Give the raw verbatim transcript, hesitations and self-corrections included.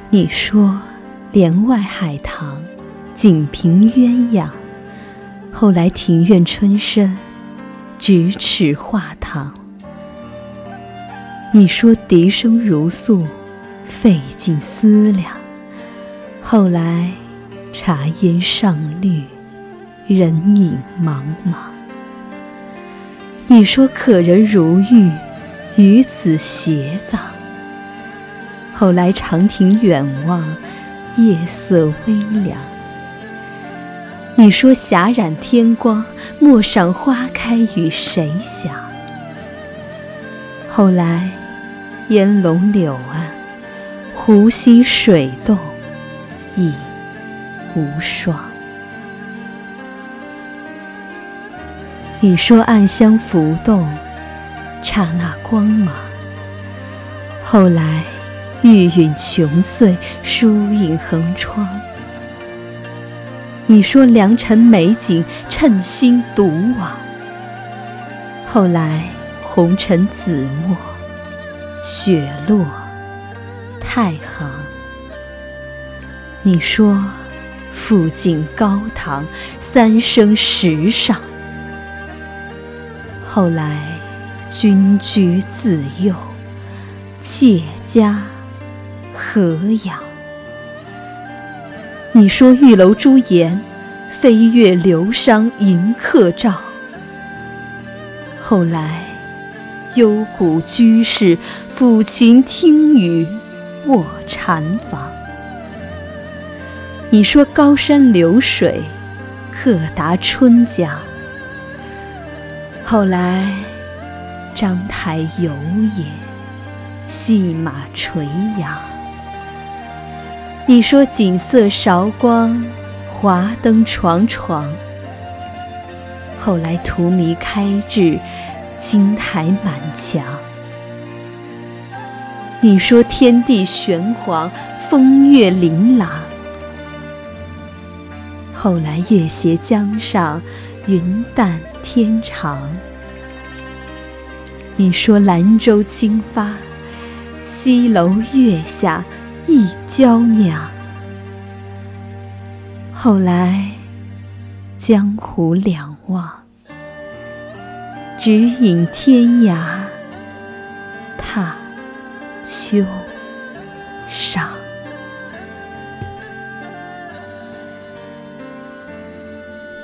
你说帘外海棠，锦屏鸳鸯，后来庭院春深，咫尺画堂。你说笛声如诉，费尽思量，后来茶烟上绿，人影茫茫。你说可人如玉，与子偕葬，后来长亭远望，夜色微凉。你说霞染天光，莫赏花开与谁享，后来烟笼柳岸，湖心水动，已无双。你说暗香浮动，刹那光芒，后来玉允琼碎，疏影横窗。你说良辰美景，称心独往，后来红尘紫陌，雪落太行。你说复进高堂，三生石上，后来君居自幼，妾家何养。你说玉楼朱颜，飞越流觞迎客照，后来幽谷居士，抚琴听雨卧禅房。你说高山流水，客达春江，后来章台游也，戏马垂杨。你说锦瑟韶光，华灯幢幢，后来荼蘼开至，金台满墙。你说天地玄黄，风月琳琅，后来月斜江上，云淡天长。你说兰舟轻发，西楼月下一娇娘，后来江湖两望，只影天涯踏秋殇。